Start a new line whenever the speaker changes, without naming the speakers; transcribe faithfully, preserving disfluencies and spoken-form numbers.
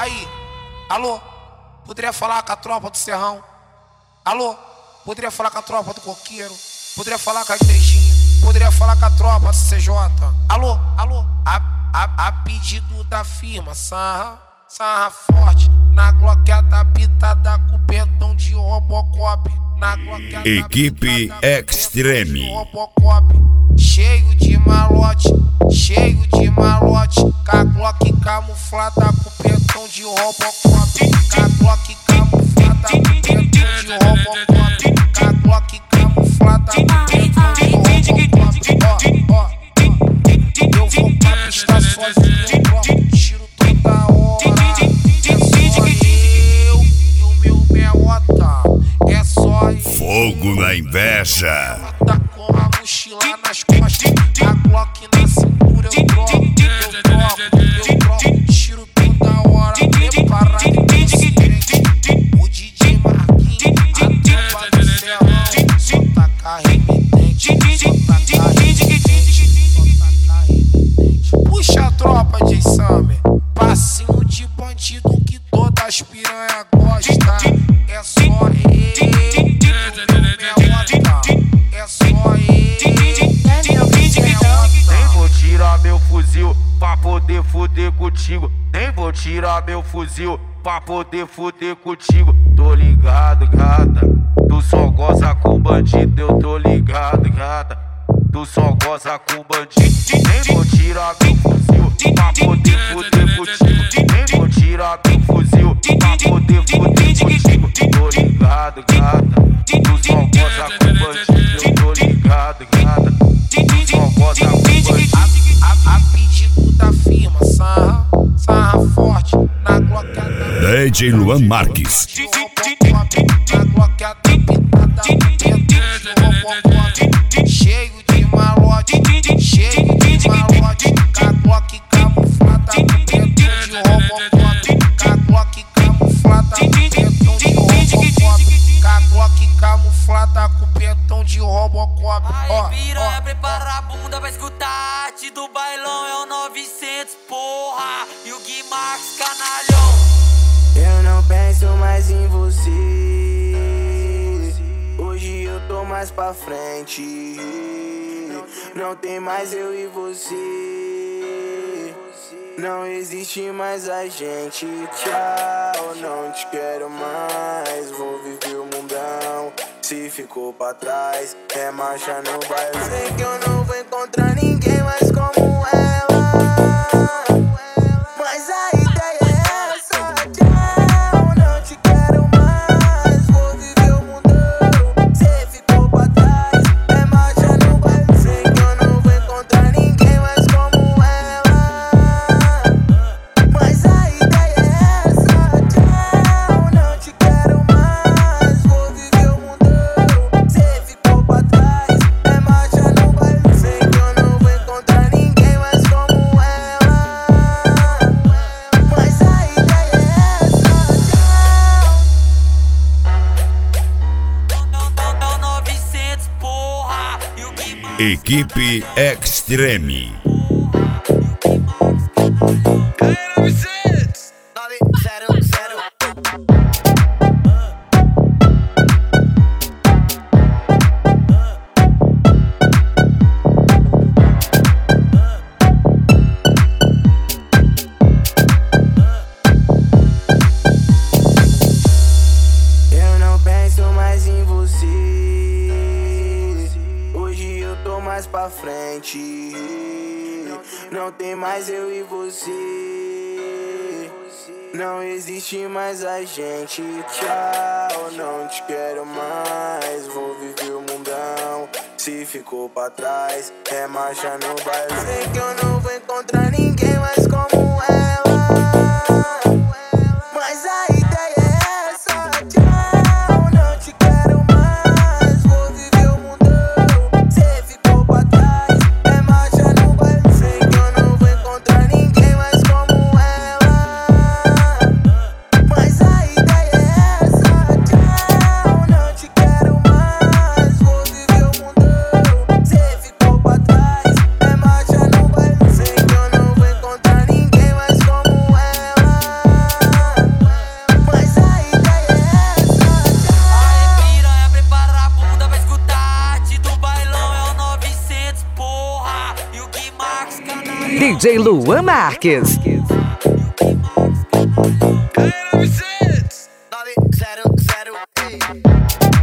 Aí, alô, poderia falar com a tropa do Serrão? Alô, poderia falar com a tropa do Coqueiro? Poderia falar com a igrejinha? Poderia falar com a tropa do C J? Alô, alô, a, a, a pedido da firma, sarra, sarra forte. Na gloqueada pitada com pentão de Robocop. Na gloqueada
Equipe Extreme.
Cheio de malote, cheio de malote. Com a Glock camuflada com pentão de Robocop. Com a Glock camuflada com pentão de Robocop. Com a Glock camuflada com pentão de Robocop. Ó, ó, ó. Eu vou pra pista sozinho, troco tiro toda hora. É só eu e o meu meota. É só eu.
Fogo na inveja.
Tá com a mochila nas costas, a Glock na cintura. Eu troco, eu troco, eu troco tiro toda hora. Preparado e consciente. O D J Marquinhos, a tropa do Serrão. Só taca remitente, só taca remitente, só taca remitente. Puxa a tropa, J Summer. Passinho de bandido que todas as piranha gosta. É só ele, meu meota. É só ele, meu meota.
Nem vou tirar meu fuzil pra poder fuder contigo. Nem vou tirar meu fuzil pra poder fuder contigo. Tô ligado, gata, tu só goza com bandido. Eu tô ligado, gata, tu só goza com bandido. Nem vou tirar meu fuzil pra poder fuder contigo. Nem vou tirar meu fuzil pra poder fuder contigo. Tô ligado, gata, tu só goza com bandido. Eu tô ligado, gata, tu só goza com bandido.
A, a, a pedido da firma, sarra, sarra forte. Na gloqueada
D J Luan Marques.
na gloqueada pitada com pentão de Robocop. Cheio de malote, cheio de malote. Com a Glock camuflada com pentão de Robocop. Com a Glock camuflada com pentão de Robocop. Com a Glock camuflada com pentão de Robocop. Ó,
Aí piranha,
ó,
prepara a bunda pra escutar a arte do bailão. É o novecentos, porra, e o Gui Max, canalhão.
Eu não penso mais em você. Hoje eu tô mais pra frente. Não tem mais eu e você. Não existe mais a gente. Tchau, não te quero mais. Vou viver o mundão. Se ficou pra trás, é marcha no baile. Sei que eu não vou encontrar ninguém mais como ela. Mas a ideia é essa. Tchau, não te quero mais. Vou viver o mundão. Se ficou pra trás, é marcha no baile. Sei que eu não vou encontrar ninguém mais como ela. Mas a ideia é essa. Tchau, não te quero mais. Vou viver o mundão. Se ficou pra trás, é marcha no baile. Sei que eu não vou encontrar ninguém mais como ela. Mas a ideia é essa. Tchau.
É o novecentos, porra, e o Gui Max.
Equipe Extreme.
Eu não penso mais em você. Hoje eu tô mais pra frente. Não tem mais eu e você. Não existe mais a gente. Tchau, não te quero mais. Vou viver o mundão. Se ficou pra trás, é marcha no baile. Sei que eu não vou encontrar ninguém mais como ela. Mas a ideia é essa. Tchau, não te quero mais. Vou viver o mundão. Se ficou pra trás, é marcha no baile. Sei que eu não vou encontrar ninguém mais como ela. Mas a ideia é essa. Tchau, não te quero mais. Vou viver o mundão. Se ficou pra trás, é marcha no baile. Sei que eu não vou
D J Luan Marques.
nove zero zero, ei.